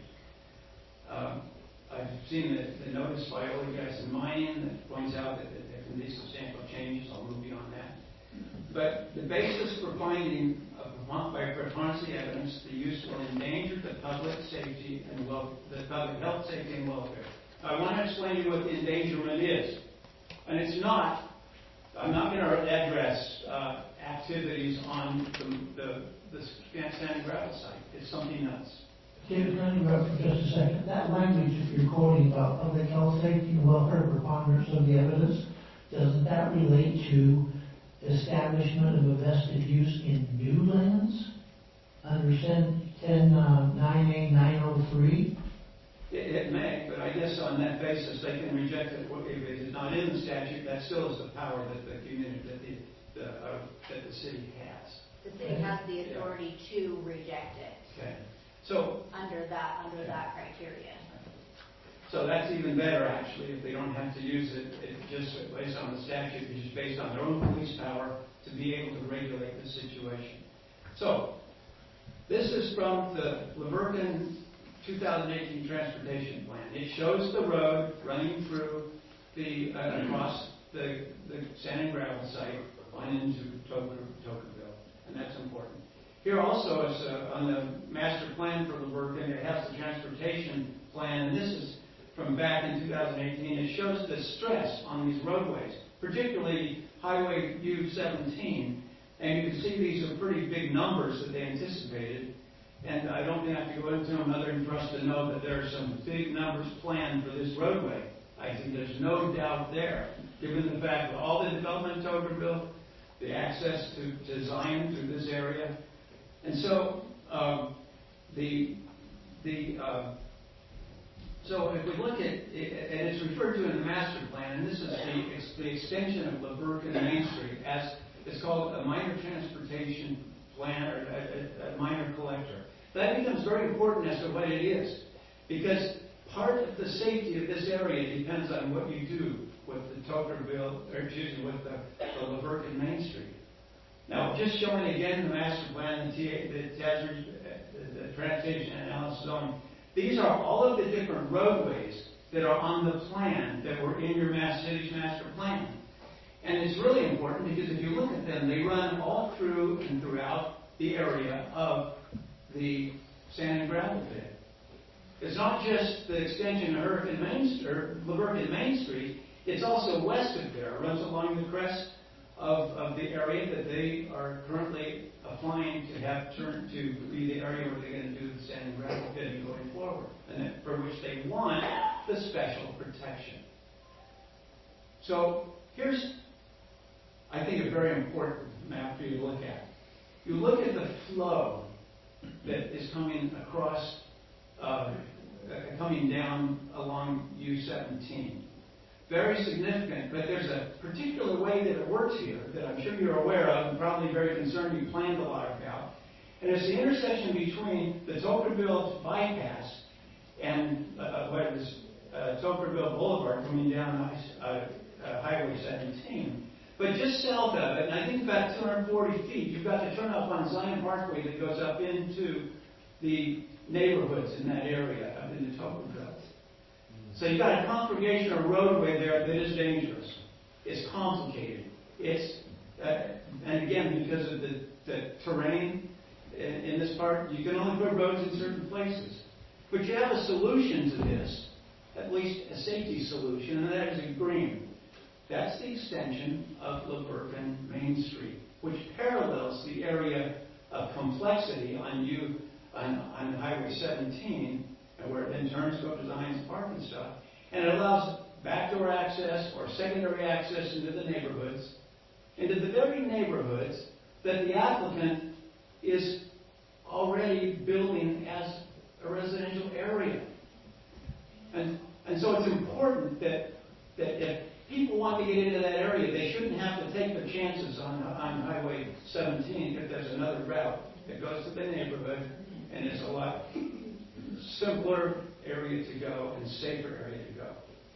I've seen the notice by Oil, Gas, and Mining that points out that there can be substantial changes. I'll move beyond that. But the basis for finding by preponderance of the evidence, the use will endanger the public safety and the public health, safety, and welfare. I want to explain to you what the endangerment is. And it's not, I'm not going to address activities on the sand and gravel site. It's something else. David, can I interrupt for just a second? That language, if you're quoting about public health, safety, and welfare, preponderance of the evidence, doesn't that relate to establishment of a vested use in new lands under 10(9A)(903)? It may, but I guess on that basis they can reject it if it is not in the statute. That still is the power that the community, that the city has. The city has the authority to reject it. Okay. So under that criteria. So that's even better, actually, if they don't have to use it. It's just based on the statute, which is based on their own police power to be able to regulate the situation. So this is from the La Verkin 2018 Transportation Plan. It shows the road running through across the sand and gravel site on into Tocqueville, and that's important. Here also is on the master plan for La Verkin, it has the transportation plan, and this is from back in 2018. It shows the stress on these roadways, particularly Highway U-17. And you can see these are pretty big numbers that they anticipated. And I don't have to go into them other than for us to know that there are some big numbers planned for this roadway. I think there's no doubt there, given the fact that all the development in Tokerville, the access to Zion through this area. And so so if we look at it, and it's referred to in the master plan, and this is the extension of LaBerque and Main Street as it's called a minor transportation plan or a minor collector. That becomes very important as to what it is, because part of the safety of this area depends on what you do with the Tokerville, or excuse me, with the LaBerque and Main Street. Now, just showing again the master plan, the transportation analysis zone. These are all of the different roadways that are on the plan that were in your city's master plan. And it's really important because if you look at them, they run all through and throughout the area of the sand and gravel pit. It's not just the extension of LaBerque and Main Street. It's also west of there. It runs along the crest of the area that they are currently applying to have turned to be the area where they're going to do the sand and gravel pitting going forward, and for which they want the special protection. So here's, I think, a very important map for you to look at. You look at the flow that is coming across, coming down along U-17. Very significant, but there's a particular way that it works here that I'm sure you're aware of and probably very concerned you planned a lot about. And it's the intersection between the Tokerville bypass and Tokerville Boulevard coming down Highway 17. But just south of it, and I think about 240 feet, you've got the turnoff on Zion Parkway that goes up into the neighborhoods in that area, up into Tokerville. So you've got a congregation or roadway there that is dangerous. It's complicated. And again, because of the terrain in this part, you can only put roads in certain places. But you have a solution to this, at least a safety solution, and that is in green. That's the extension of LaBerque and Main Street, which parallels the area of complexity on Highway 17, and where it then turns to go to Zion's Park and stuff. And it allows backdoor access or secondary access into the neighborhoods, into the very neighborhoods that the applicant is already building as a residential area. And so it's important that if people want to get into that area, they shouldn't have to take their chances on Highway 17 if there's another route that goes to the neighborhood, and it's a lot simpler area to go and safer area to go.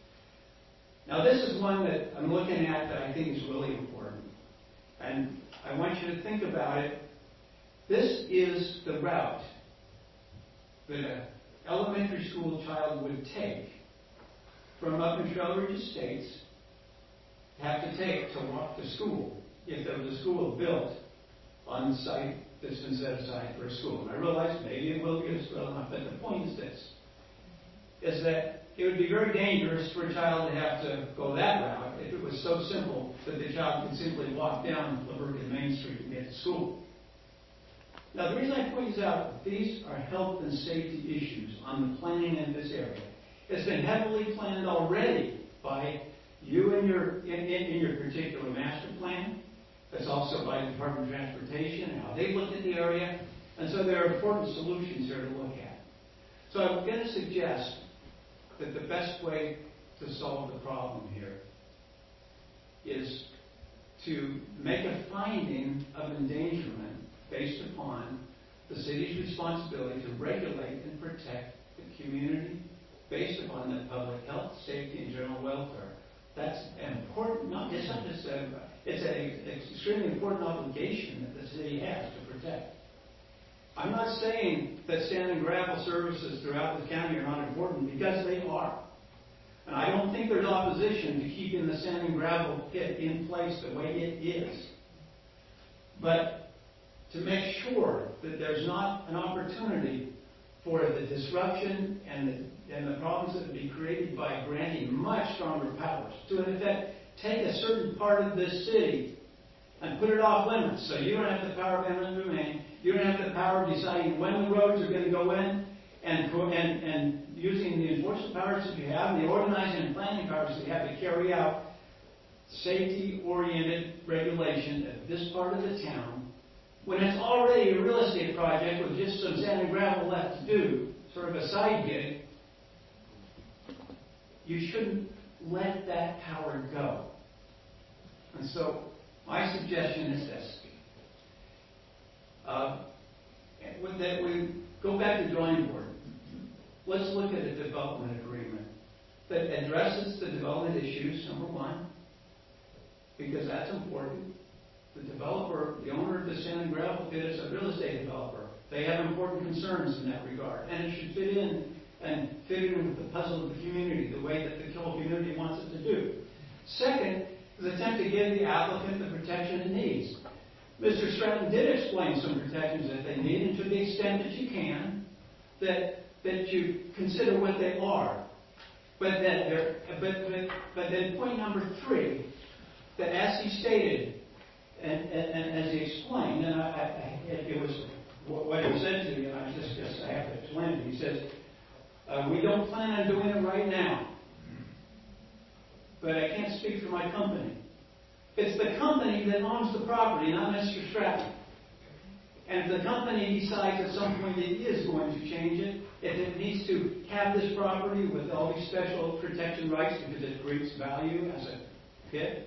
Now, this is one that I'm looking at that I think is really important. And I want you to think about it. This is the route that an elementary school child would take from up in Trail Ridge Estates, have to take to walk to school if there was a school built on the site that's been set aside for a school. And I realize maybe it will be a school, but the point is this, is that it would be very dangerous for a child to have to go that route if it was so simple that the child could simply walk down LaBerque and Main Street and get to school. Now, the reason I point this out, these are health and safety issues on the planning in this area. It's been heavily planned already by you in your particular master plan. That's also by the Department of Transportation and how they looked at the area. And so there are important solutions here to look at. So I'm going to suggest that the best way to solve the problem here is to make a finding of endangerment based upon the city's responsibility to regulate and protect the community based upon the public health, safety, and general welfare. That's important. It's not just it's an extremely important obligation that the city has to protect. I'm not saying that sand and gravel services throughout the county are not important, because they are. And I don't think there's opposition to keeping the sand and gravel pit in place the way it is. But to make sure that there's not an opportunity for the disruption and the problems that would be created by granting much stronger powers to, in effect, take a certain part of this city and put it off limits. So you don't have the power of eminent domain. You don't have the power of deciding when the roads are going to go in, and using the enforcement powers that you have, and the organizing and planning powers that you have to carry out safety-oriented regulation of this part of the town, when it's already a real estate project with just some sand and gravel left to do, sort of a side gig. You shouldn't let that power go. And so my suggestion is this. That we go back to the drawing board. Let's look at a development agreement that addresses the development issues, number one, because that's important. The developer, the owner of the sand and gravel pit, is a real estate developer. They have important concerns in that regard, and it should fit in with the puzzle of the community, the way that the whole community wants it to do. Second is attempt to give the applicant the protection it needs. Mr. Stratton did explain some protections that they need, and to the extent that you can, that you consider what they are. But then point number 3, that as he stated, and as he explained, and it was what he said to me, and I have to explain it. He says, we don't plan on doing it right now, but I can't speak for my company. It's the company that owns the property, not Mr. Stratton. And if the company decides at some point it is going to change it, if it needs to have this property with all these special protection rights because it creates value as a pit,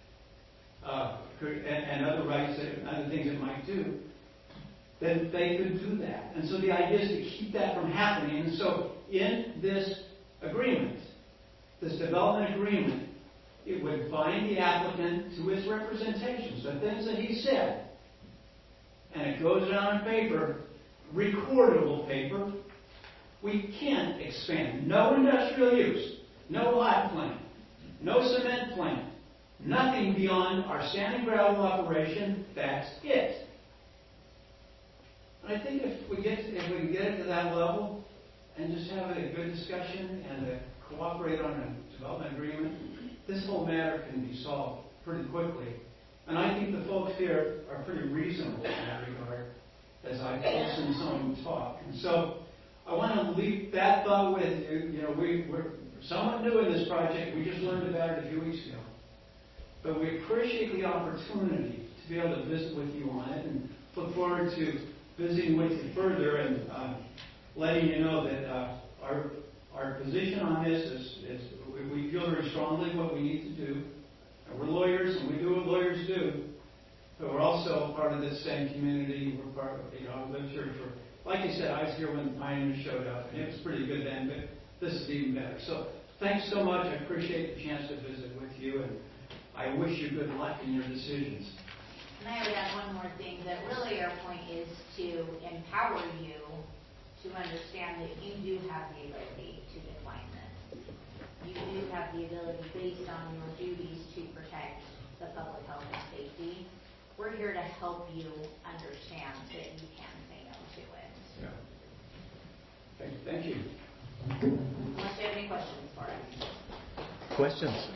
and other rights, other things it might do, then they could do that. And so the idea is to keep that from happening. And so in this agreement, this development agreement, it would bind the applicant to his representations, the things that he said. And it goes down on paper, recordable paper. We can't expand. No industrial use, no hot plant, no cement plant, nothing beyond our sand and gravel operation. That's it. And I think if we can get it to that level and just have a good discussion and cooperate on a development agreement, this whole matter can be solved pretty quickly. And I think the folks here are pretty reasonable in that regard, as I've listened to some of them talk. And so I want to leave that thought with you. You know, we're somewhat new in this project. We just learned about it a few weeks ago. But we appreciate the opportunity to be able to visit with you on it, and look forward to visiting with you further and letting you know that our position on this is we feel very strongly what we need to do. And we're lawyers, and we do what lawyers do. But we're also part of this same community. We're part of, I've lived here for, like you said, I was here when Pioneer showed up, and it was pretty good then, but this is even better. So thanks so much. I appreciate the chance to visit with you, and I wish you good luck in your decisions. And I would add one more thing, that really our point is to empower you to understand that you do have the ability to define this. You do have the ability, based on your duties, to protect the public health and safety. We're here to help you understand that you can say no to it. Yeah. Thank you. Unless you have any questions for us. Questions?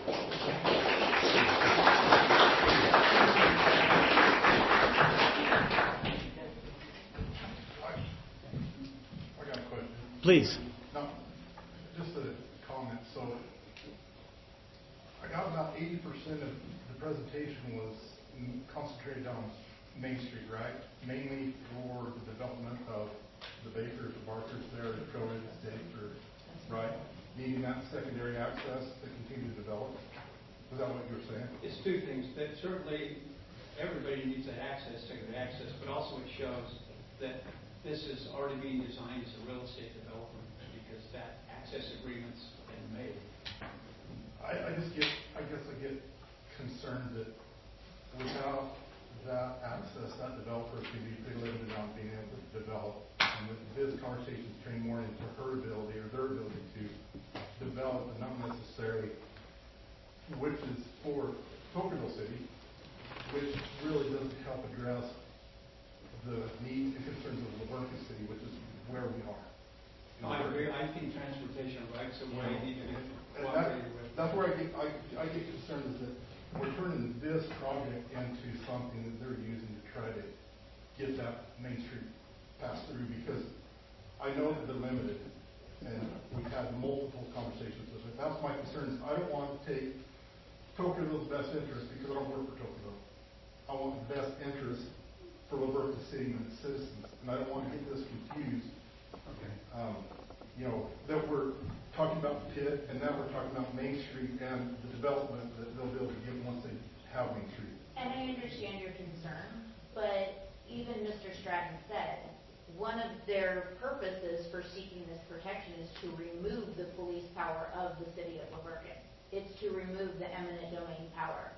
I got a question. Please. No, just a comment. So I got about 80% of the presentation was concentrated on Main Street, right? Mainly for the development of the Bakers, the Barkers there, the Trailhead Estate, right? Needing that secondary access to continue to develop. Was that what you were saying? It's two things. That certainly everybody needs that access, secondary access, but also it shows that this is already being designed as a real estate development because that access agreement's been made. I guess I get concerned that without that access, that developer can be pretty limited on being able to develop. And this conversation is turning more into her ability or their ability to develop, and not necessarily which is for Pocketville City, which really doesn't help address the needs and concerns of Luverne City, which is where we are. I think transportation rights of way, even if And cooperated with. that's where I get concerned is that we're turning this project into something that they're using to try to get that Main Street passed through, because I know that they're limited, and we've had multiple conversations with it. That's my concern, is I don't want to take Tocqueville's best interest, because I don't work for Tocqueville. I want the best interest for La Verte City and its citizens, and I don't want to get this confused. Okay. That we're talking about the pit, and now we're talking about Main Street and the development that they'll be able to get once they have Main Street. And I understand your concern, but even Mr. Stratton said, one of their purposes for seeking this protection is to remove the police power of the city of La Verte. It's to remove the eminent domain power.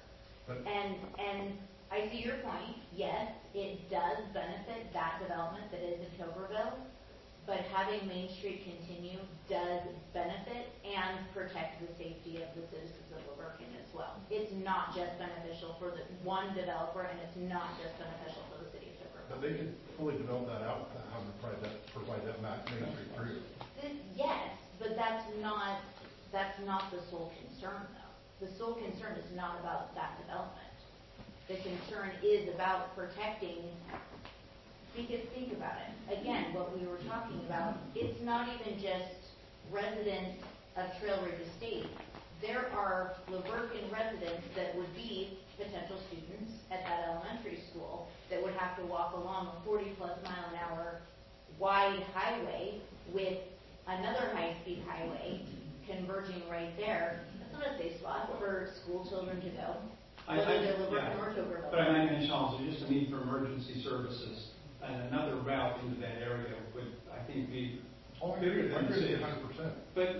And I see your point. Yes, it does benefit that development that is in Toberville, but having Main Street continue does benefit and protect the safety of the citizens of La Verte as well. It's not just beneficial for the one developer, and it's not just beneficial for the city of Toberville. But they can fully develop that out without having to provide that Main Street through. Yes, but that's not the sole concern, though. The sole concern is not about that development. The concern is about protecting. Think about it. Again, what we were talking about, it's not even just residents of Trail Ridge Estate. There are La Verte residents that would be potential students at that elementary school that would have to walk along a 40-plus mile an hour wide highway with another high-speed highway converging right there. That's not a safe spot for school children to go, whether they're La Verte or Toberville. But I mentioned also just a need for emergency services, and another route into that area would, I think, be bigger than the city. 100%.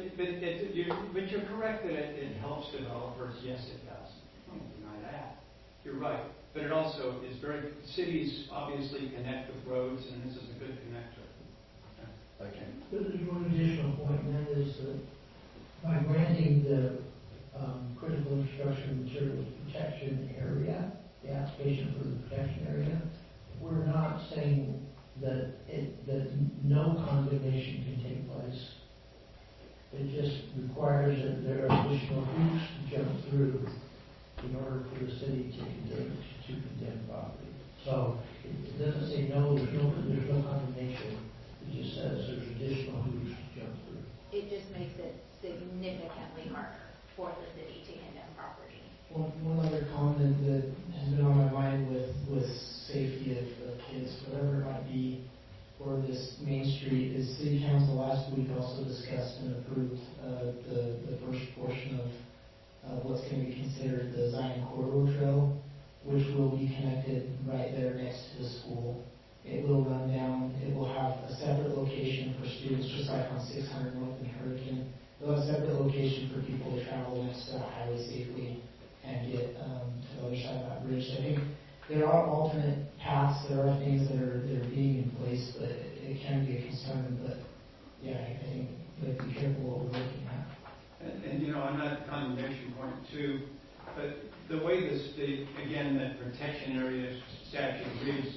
But you're correct that it helps developers. Yes, it does. I don't deny that. You're right. But it also is cities obviously connect with roads, and this is a good connector. Thank you. There's one additional point, and that is that by granting the critical infrastructure materials protection area, the application for the protection area, we're not saying that no condemnation can take place. It just requires that there are additional hoops to jump through in order for the city to condemn property. So it doesn't say no, there's no condemnation. It just says there's additional hoops to jump through. It just makes it significantly harder for the city to condemn property. One other comment that has been on my mind with safety of kids, whatever it might be, for this Main Street, is City Council last week also discussed and approved the first portion of what's going to be considered the Zion Corridor Trail, which will be connected right there next to the school. It will run down. It will have a separate location for students, just like on 600 North and Hurricane. It will have a separate location for people to travel next to the highway safely and get to the other side of that bridge. I think there are alternate paths. There are things that are being in place, but it can be a concern. But yeah, I think we have to be careful what we're looking at. And I'm not a condemnation point too, but the way that protection area statute reads,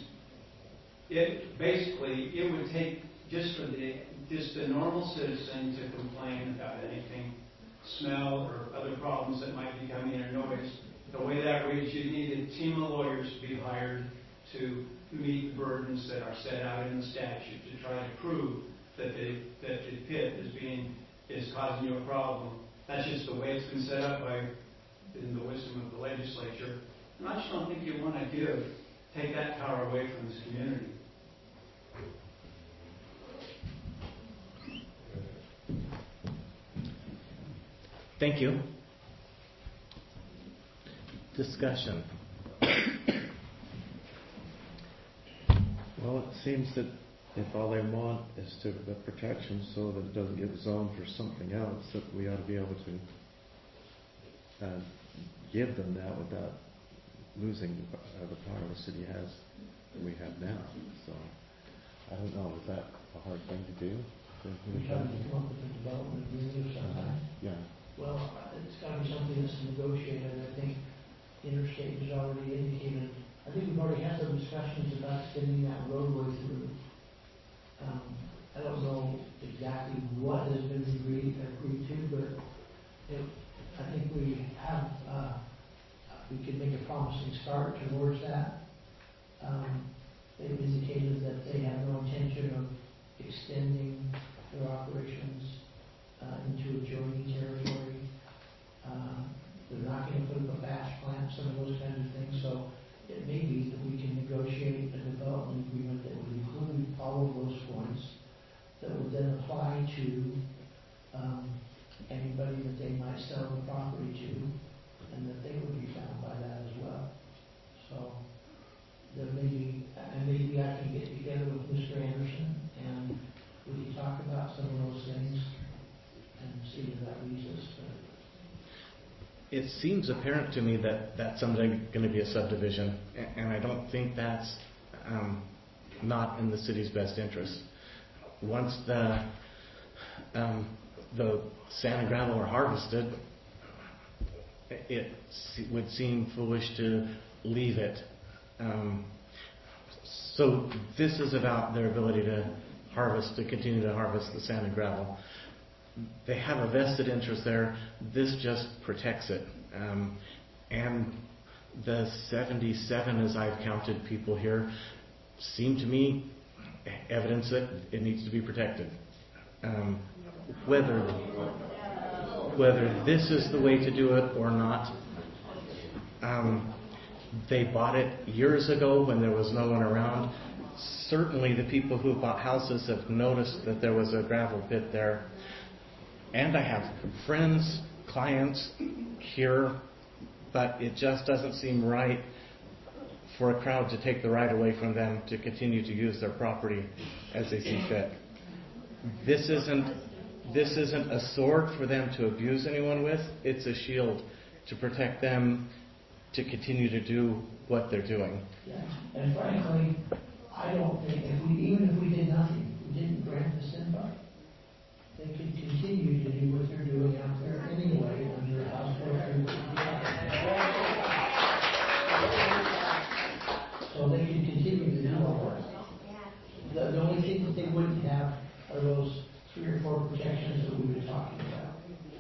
it would take just the normal citizen to complain about anything, smell or other problems that might be coming or noise. The way that reads, you need a team of lawyers to be hired to meet the burdens that are set out in the statute to try to prove that the pit is causing you a problem. That's just the way it's been set up in the wisdom of the legislature. And I just don't think you want to take that power away from this community. Thank you. Discussion. Well, it seems that if all they want is the protection so that it doesn't get zoned for something else, that we ought to be able to give them that without losing the power the city has that we have now. So, I don't know, is that a hard thing to do? We're trying to come up with a development agreement or something. Yeah. Well, it's got to be something that's negotiated. I think Interstate has already indicated. I think we've already had some discussions about extending that roadway through. I don't know exactly what has been agreed to, but I think we have, we could make a promising start towards that. They've indicated that they have no intention of extending their operations into adjoining territory. They're not going to put up a batch plant, some of those kinds of things. So it may be that we can negotiate a development agreement that would include all of those points that would then apply to anybody that they might sell the property to, and that they would be bound by that as well. So there may be, and maybe I can get together with Mr. Anderson and we can talk about some of those things and see where that leads us. It seems apparent to me that that's someday going to be a subdivision, and I don't think that's not in the city's best interest. Once the sand and gravel are harvested, it would seem foolish to leave it. So this is about their ability to continue to harvest the sand and gravel. They have a vested interest there. This just protects it. And the 77, as I've counted people here, seem to me evidence that it needs to be protected. Whether this is the way to do it or not, they bought it years ago when there was no one around. Certainly the people who bought houses have noticed that there was a gravel pit there. And I have friends, clients here, but it just doesn't seem right for a crowd to take the right away from them to continue to use their property as they see fit. This isn't a sword for them to abuse anyone with. It's a shield to protect them to continue to do what they're doing. Yeah. And frankly, I don't think even if we did nothing, we didn't grant the SIMBA, they could continue to do what they're doing out there anyway under House Bill 355. So they could continue to do all that. The only thing that they wouldn't have are those 3 or 4 protections that we were talking about.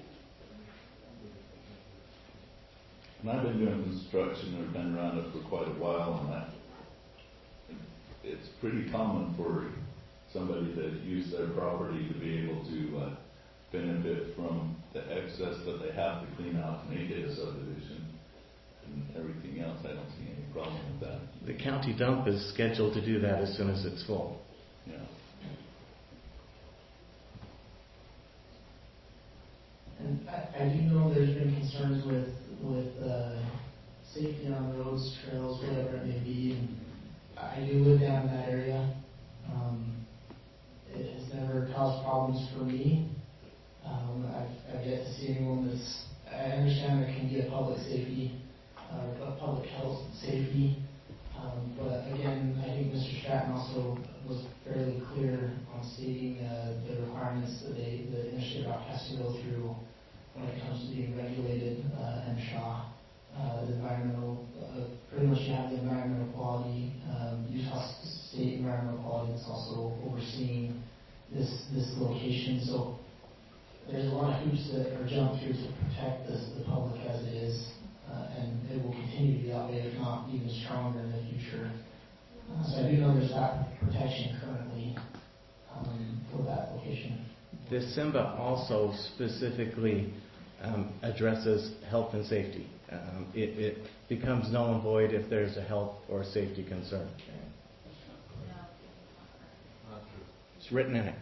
And I've been doing construction or been around it for quite a while, and it's pretty common for somebody to use their property to be able to benefit from the excess that they have to clean out to make it a subdivision and everything else. I don't see any problem with that. The county dump is scheduled to do that as soon as it's full. Yeah. And I do know there's been concerns with safety on roads, trails, whatever it may be. And I do live down in that area. It has never caused problems for me. I've yet to see anyone that's. I understand there can be a public safety, a public health safety. But again, I think Mr. Stratton also was fairly clear on stating the requirements that the Interstate Rock has to go through when it comes to being regulated, MSHA, the environmental, pretty much you have the environmental quality, Utah State environmental quality that's also overseeing this location. So there's a lot of hoops that are jumped through to protect the public as it is, and it will continue to be that way, if not even stronger in the future. So I do know there's that protection currently for that location. The SIMBA also specifically addresses health and safety. It becomes null and void if there's a health or safety concern. It's written in it.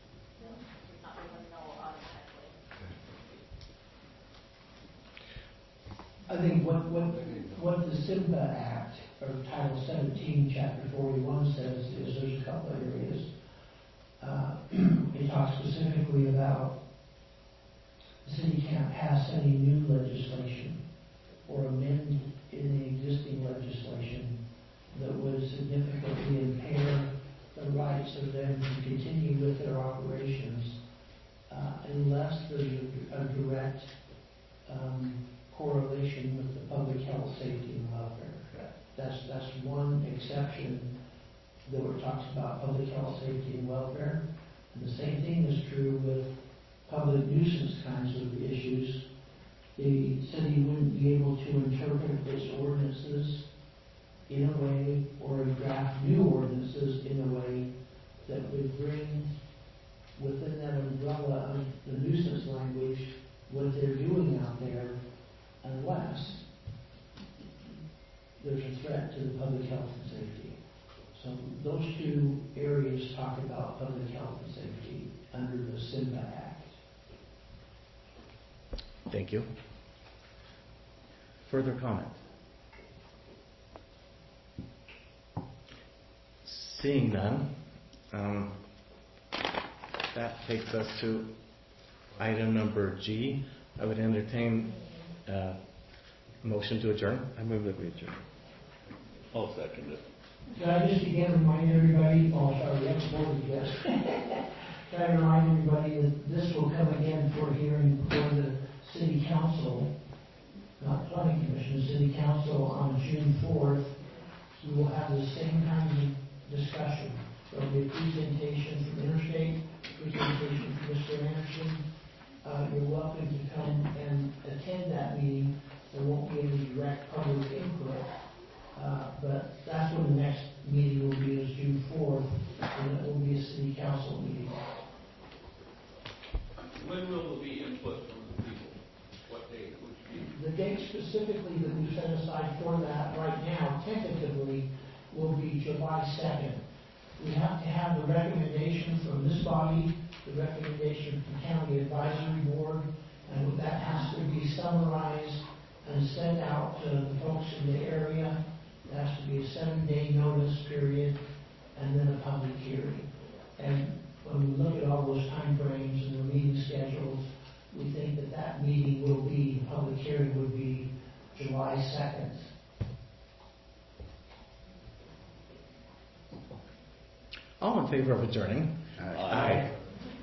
I think what the SIMBA Act, or Title 17, Chapter 41 says is there's a couple of areas. It talks specifically about the city can't pass any new legislation or amend any existing legislation that would significantly impair the rights of them to continue with their operations unless there's a direct correlation with the public health, safety, and welfare. That's one exception that talks about public health, safety, and welfare. And the same thing is true with public nuisance kinds of issues. The city wouldn't be able to interpret its ordinances in a way, or draft new ordinances in a way that would bring within that umbrella of the nuisance language what they're doing out there, unless there's a threat to the public health and safety. So those two areas talk about public health and safety under the SIMBA Act. Thank you. Further comment? Seeing none, that takes us to item number G. I would entertain a motion to adjourn. I move that we adjourn. I'll second it. Can I just again remind everybody, oh sorry, that's more than this. Can I remind everybody that this will come again for hearing before the City Council, not Planning Commission, City Council on June 4th. We will have the same kind of discussion. There will be a presentation from Interstate, presentation from Mr. Anderson. You're welcome to come and attend that meeting. There won't be any direct public input, but that's when the next meeting will be, is June 4th, and it will be a City Council meeting. When will there be input from the people? What date would you be? The date specifically that we've set aside for that right now, tentatively, will be July 2nd. We have to have the recommendation from this body, the recommendation from the County Advisory Board, and that has to be summarized and sent out to the folks in the area. There has to be a 7-day notice period, and then a public hearing. And when we look at all those time frames and the meeting schedules, we think that that meeting will be, the public hearing would be July 2nd. All in favor of adjourning? Aye.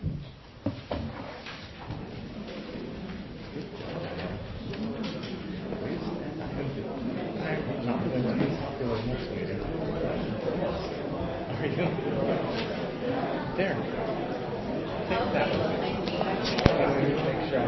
Are you? There. Take that one.